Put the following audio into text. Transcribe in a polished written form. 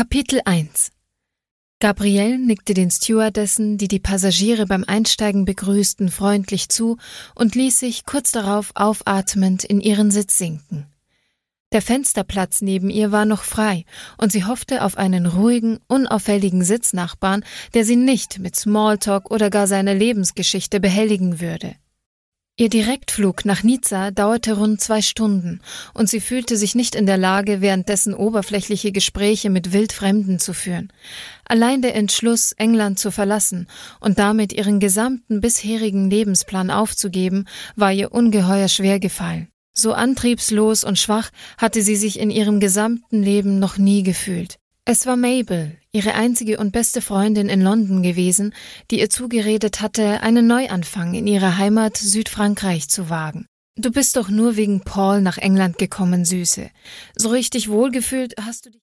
Kapitel 1 Gabrielle nickte den Stewardessen, die Passagiere beim Einsteigen begrüßten, freundlich zu und ließ sich kurz darauf aufatmend in ihren Sitz sinken. Der Fensterplatz neben ihr war noch frei und sie hoffte auf einen ruhigen, unauffälligen Sitznachbarn, der sie nicht mit Smalltalk oder gar seiner Lebensgeschichte behelligen würde. Ihr Direktflug nach Nizza dauerte rund 2 Stunden und sie fühlte sich nicht in der Lage, währenddessen oberflächliche Gespräche mit Wildfremden zu führen. Allein der Entschluss, England zu verlassen und damit ihren gesamten bisherigen Lebensplan aufzugeben, war ihr ungeheuer schwer gefallen. So antriebslos und schwach hatte sie sich in ihrem gesamten Leben noch nie gefühlt. Es war Mabel, ihre einzige und beste Freundin in London gewesen, die ihr zugeredet hatte, einen Neuanfang in ihrer Heimat Südfrankreich zu wagen. »Du bist doch nur wegen Paul nach England gekommen, Süße. So richtig wohlgefühlt hast du dich